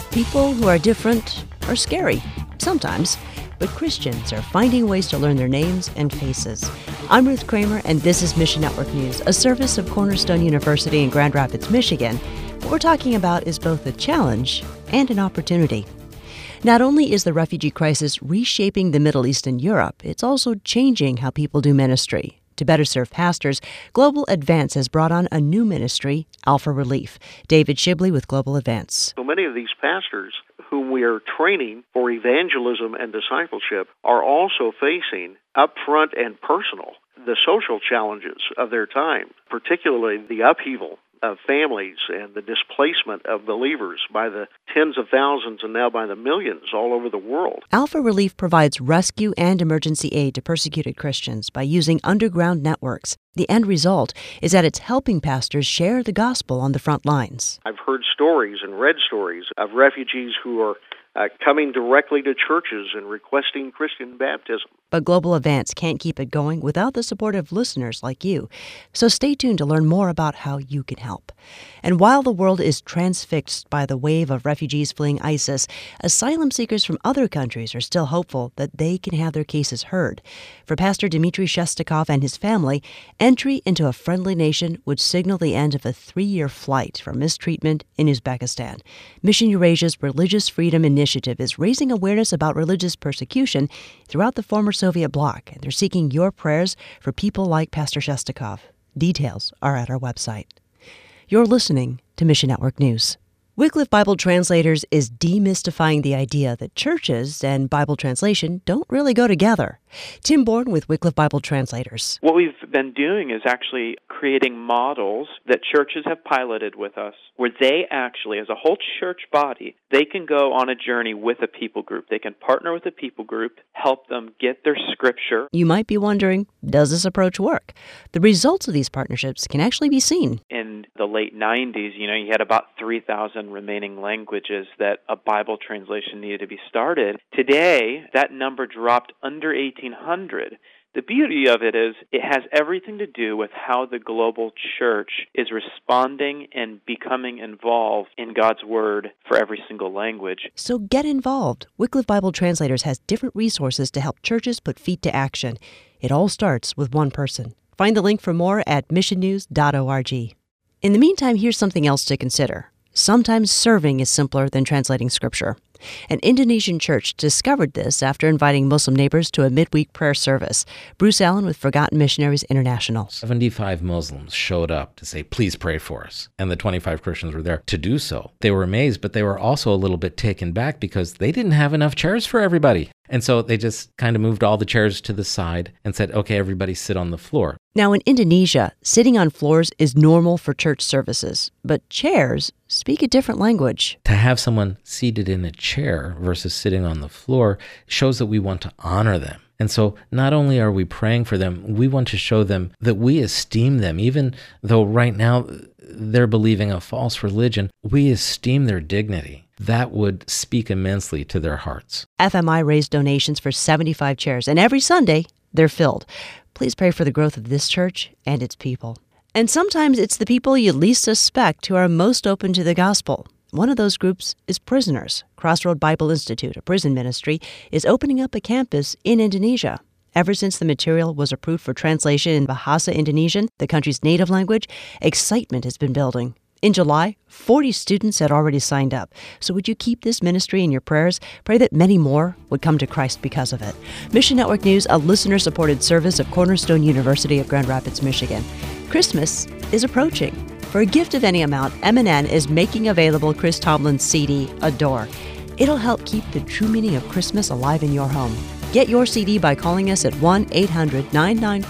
People who are different are scary, sometimes, but Christians are finding ways to learn their names and faces. I'm Ruth Kramer, and this is Mission Network News, a service of Cornerstone University in Grand Rapids, Michigan. What we're talking about is both a challenge and an opportunity. Not only is the refugee crisis reshaping the Middle East and Europe, it's also changing how people do ministry. To better serve pastors, Global Advance has brought on a new ministry, Alpha Relief. David Shibley with Global Advance. So many of these pastors whom we are training for evangelism and discipleship are also facing upfront and personal the social challenges of their time, particularly the upheaval of families and the displacement of believers by the tens of thousands and now by the millions all over the world. Alpha Relief provides rescue and emergency aid to persecuted Christians by using underground networks. The end result is that it's helping pastors share the gospel on the front lines. I've heard stories and read stories of refugees who are coming directly to churches and requesting Christian baptism. But Global Advance can't keep it going without the support of listeners like you. So stay tuned to learn more about how you can help. And while the world is transfixed by the wave of refugees fleeing ISIS, asylum seekers from other countries are still hopeful that they can have their cases heard. For Pastor Dmitry Shestakov and his family, entry into a friendly nation would signal the end of a 3-year flight for mistreatment in Uzbekistan. Mission Eurasia's Religious Freedom Initiative is raising awareness about religious persecution throughout the former Soviet bloc, and they're seeking your prayers for people like Pastor Shestakov. Details are at our website. You're listening to Mission Network News. Wycliffe Bible Translators is demystifying the idea that churches and Bible translation don't really go together. Tim Bourne with Wycliffe Bible Translators. What we've been doing is actually creating models that churches have piloted with us, where they actually, as a whole church body, they can go on a journey with a people group. They can partner with a people group, help them get their scripture. You might be wondering, does this approach work? The results of these partnerships can actually be seen. In the late 90s, you had about 3,000 remaining languages that a Bible translation needed to be started. Today, that number dropped under 1,800. The beauty of it is it has everything to do with how the global church is responding and becoming involved in God's Word for every single language. So get involved. Wycliffe Bible Translators has different resources to help churches put feet to action. It all starts with one person. Find the link for more at missionnews.org. In the meantime, here's something else to consider. Sometimes serving is simpler than translating Scripture. An Indonesian church discovered this after inviting Muslim neighbors to a midweek prayer service. Bruce Allen with Forgotten Missionaries International. 75 Muslims showed up to say, please pray for us. And the 25 Christians were there to do so. They were amazed, but they were also a little bit taken back because they didn't have enough chairs for everybody. And so they just kind of moved all the chairs to the side and said, okay, everybody sit on the floor. Now in Indonesia, sitting on floors is normal for church services, but chairs speak a different language. To have someone seated in a chair versus sitting on the floor shows that we want to honor them. And so not only are we praying for them, we want to show them that we esteem them. Even though right now they're believing a false religion, we esteem their dignity. That would speak immensely to their hearts. FMI raised donations for 75 chairs, and every Sunday they're filled. Please pray for the growth of this church and its people. And sometimes it's the people you least suspect who are most open to the gospel. One of those groups is prisoners. Crossroad Bible Institute, a prison ministry, is opening up a campus in Indonesia. Ever since the material was approved for translation in Bahasa Indonesian, the country's native language, excitement has been building. In July, 40 students had already signed up. So would you keep this ministry in your prayers? Pray that many more would come to Christ because of it. Mission Network News, a listener-supported service of Cornerstone University of Grand Rapids, Michigan. Christmas is approaching. For a gift of any amount, M&N is making available Chris Tomlin's CD, Adore. It'll help keep the true meaning of Christmas alive in your home. Get your CD by calling us at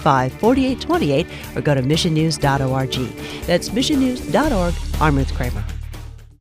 1-800-995-4828 or go to missionnews.org. That's missionnews.org. I'm Ruth Kramer.